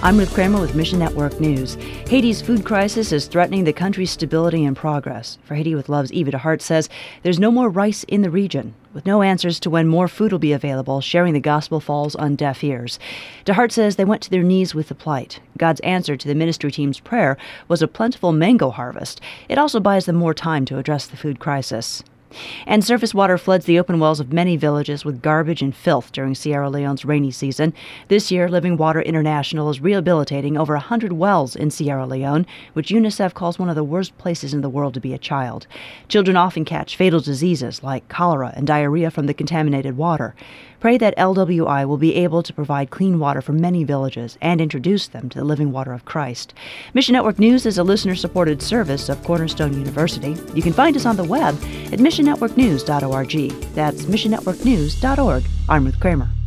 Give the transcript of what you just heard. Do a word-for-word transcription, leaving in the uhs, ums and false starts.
I'm Ruth Kramer with Mission Network News. Haiti's food crisis is threatening the country's stability and progress. For Haiti with Love's Eva DeHart says there's no more rice in the region. With no answers to when more food will be available, sharing the gospel falls on deaf ears. DeHart says they went to their knees with the plight. God's answer to the ministry team's prayer was a plentiful mango harvest. It also buys them more time to address the food crisis. And surface water floods the open wells of many villages with garbage and filth during Sierra Leone's rainy season. This year, Living Water International is rehabilitating over one hundred wells in Sierra Leone, which UNICEF calls one of the worst places in the world to be a child. Children often catch fatal diseases like cholera and diarrhea from the contaminated water. Pray that L W I will be able to provide clean water for many villages and introduce them to the living water of Christ. Mission Network News is a listener-supported service of Cornerstone University. You can find us on the web at mission network news dot org. That's mission network news dot org. I'm Ruth Kramer.